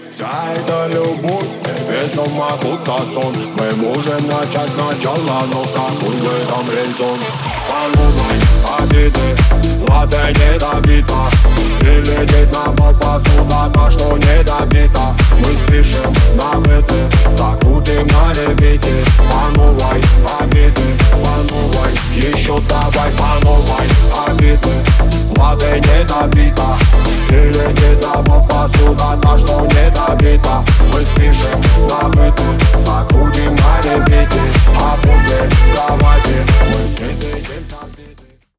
Вся эта любовь без ума будто сон. Мы можем начать сначала, но какой в этом резон? Подумай, обиды